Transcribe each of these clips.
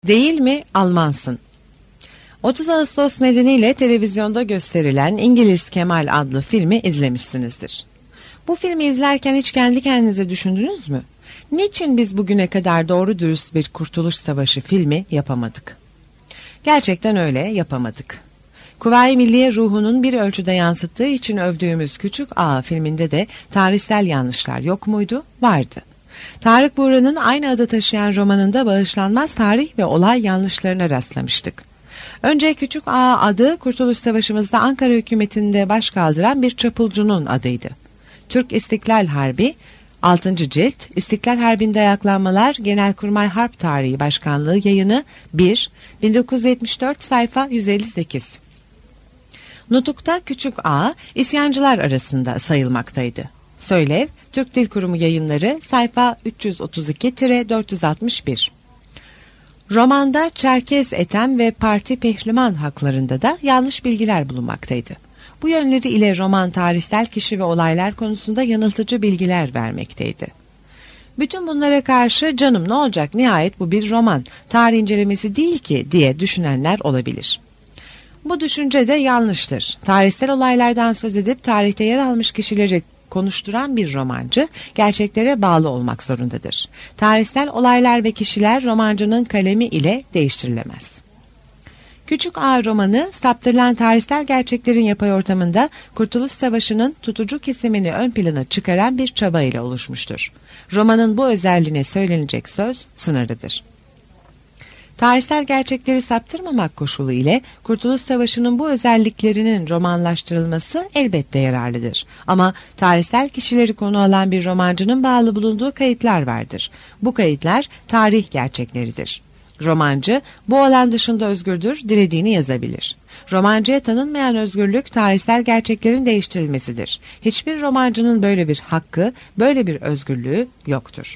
Değil mi Almansın? 30 Ağustos nedeniyle televizyonda gösterilen İngiliz Kemal adlı filmi izlemişsinizdir. Bu filmi izlerken hiç kendi kendinize düşündünüz mü? Niçin biz bugüne kadar doğru dürüst bir Kurtuluş Savaşı filmi yapamadık? Gerçekten öyle yapamadık. Kuvayi Milliye ruhunun bir ölçüde yansıttığı için övdüğümüz Küçük Ağa filminde de tarihsel yanlışlar yok muydu? Vardı. Tarık Buğra'nın aynı adı taşıyan romanında bağışlanmaz tarih ve olay yanlışlarına rastlamıştık. Önce Küçük Ağa adı Kurtuluş Savaşı'mızda Ankara hükümetinde baş kaldıran bir çapulcunun adıydı. Türk İstiklal Harbi 6. cilt İstiklal Harbi'nde ayaklanmalar Genelkurmay Harp Tarihi Başkanlığı yayını 1 1974 sayfa 158. Nutuk'ta Küçük Ağa isyancılar arasında sayılmaktaydı. Söylev Türk Dil Kurumu yayınları sayfa 332-461. Romanda Çerkez Etem ve Parti Pehlivan haklarında da yanlış bilgiler bulunmaktaydı. Bu yönleri ile roman tarihsel kişi ve olaylar konusunda yanıltıcı bilgiler vermekteydi. Bütün bunlara karşı canım ne olacak, nihayet bu bir roman, tarih incelemesi değil ki diye düşünenler olabilir. Bu düşünce de yanlıştır. Tarihsel olaylardan söz edip tarihte yer almış kişileri konuşturan bir romancı gerçeklere bağlı olmak zorundadır. Tarihsel olaylar ve kişiler romancının kalemi ile değiştirilemez. Küçük Ağa romanı saptırılan tarihsel gerçeklerin yapay ortamında Kurtuluş Savaşı'nın tutucu kesimini ön plana çıkaran bir çaba ile oluşmuştur. Romanın bu özelliğine söylenecek söz sınırlıdır. Tarihsel gerçekleri saptırmamak koşulu ile Kurtuluş Savaşı'nın bu özelliklerinin romanlaştırılması elbette yararlıdır. Ama tarihsel kişileri konu alan bir romancının bağlı bulunduğu kayıtlar vardır. Bu kayıtlar tarih gerçekleridir. Romancı bu alan dışında özgürdür, dilediğini yazabilir. Romancıya tanınmayan özgürlük tarihsel gerçeklerin değiştirilmesidir. Hiçbir romancının böyle bir hakkı, böyle bir özgürlüğü yoktur.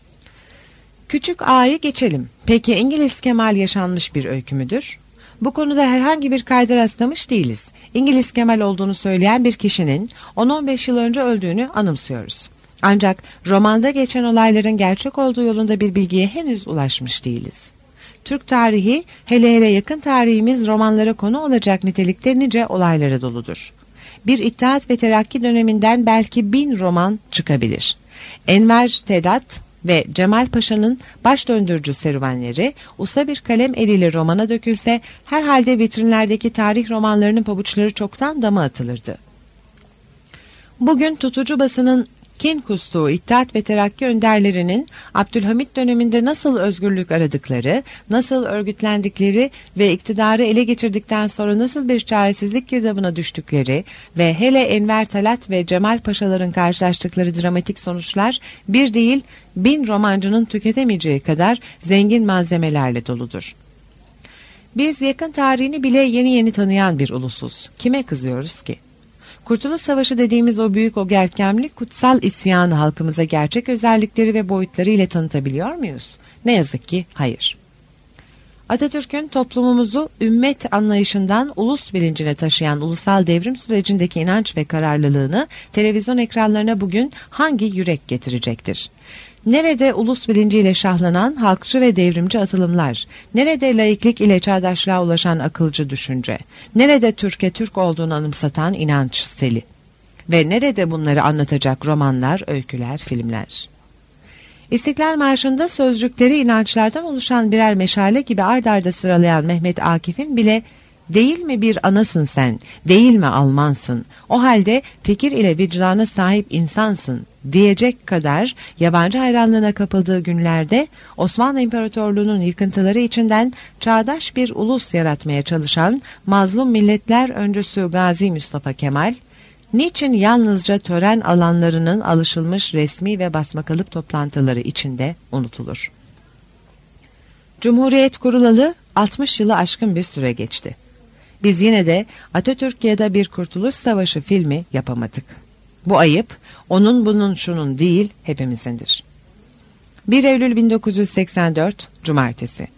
Küçük Ağa'yı geçelim. Peki İngiliz Kemal yaşanmış bir öykü müdür? Bu konuda herhangi bir kayda rastlamış değiliz. İngiliz Kemal olduğunu söyleyen bir kişinin 10-15 yıl önce öldüğünü anımsıyoruz. Ancak romanda geçen olayların gerçek olduğu yolunda bir bilgiye henüz ulaşmış değiliz. Türk tarihi, hele hele yakın tarihimiz romanlara konu olacak nitelikte nice olaylara doludur. Bir İttihat ve Terakki döneminden belki 1000 roman çıkabilir. Enver Tedat ve Cemal Paşa'nın baş döndürücü serüvenleri usta bir kalem eliyle romana dökülse herhalde vitrinlerdeki tarih romanlarının pabuçları çoktan dama atılırdı. Bugün tutucu basının kin kustuğu İttihat ve Terakki önderlerinin Abdülhamit döneminde nasıl özgürlük aradıkları, nasıl örgütlendikleri ve iktidarı ele geçirdikten sonra nasıl bir çaresizlik girdabına düştükleri ve hele Enver Talat ve Cemal Paşaların karşılaştıkları dramatik sonuçlar bir değil 1000 romancının tüketemeyeceği kadar zengin malzemelerle doludur. Biz yakın tarihini bile yeni yeni tanıyan bir ulusuz. Kime kızıyoruz ki? Kurtuluş Savaşı dediğimiz o büyük, o görkemli, kutsal isyanı halkımıza gerçek özellikleri ve boyutları ile tanıtabiliyor muyuz? Ne yazık ki hayır. Atatürk'ün toplumumuzu ümmet anlayışından ulus bilincine taşıyan ulusal devrim sürecindeki inanç ve kararlılığını televizyon ekranlarına bugün hangi yürek getirecektir? Nerede ulus bilinciyle şahlanan halkçı ve devrimci atılımlar? Nerede laiklik ile çağdaşlığa ulaşan akılcı düşünce? Nerede Türk'e Türk olduğunu anımsatan inanç seli? Ve nerede bunları anlatacak romanlar, öyküler, filmler? İstiklal Marşı'nda sözcükleri inançlardan oluşan birer meşale gibi ard arda sıralayan Mehmet Akif'in bile "Değil mi bir anasın sen, değil mi Almansın, o halde fikir ile vicdana sahip insansın" diyecek kadar yabancı hayranlığına kapıldığı günlerde Osmanlı İmparatorluğu'nun yıkıntıları içinden çağdaş bir ulus yaratmaya çalışan mazlum milletler öncüsü Gazi Mustafa Kemal, niçin yalnızca tören alanlarının alışılmış resmi ve basmakalıp toplantıları içinde unutulur? Cumhuriyet kurulalı 60 yılı aşkın bir süre geçti. Biz yine de Atatürk ya da bir Kurtuluş Savaşı filmi yapamadık. Bu ayıp onun bunun şunun değil hepimizindir. 1 Eylül 1984 Cumartesi.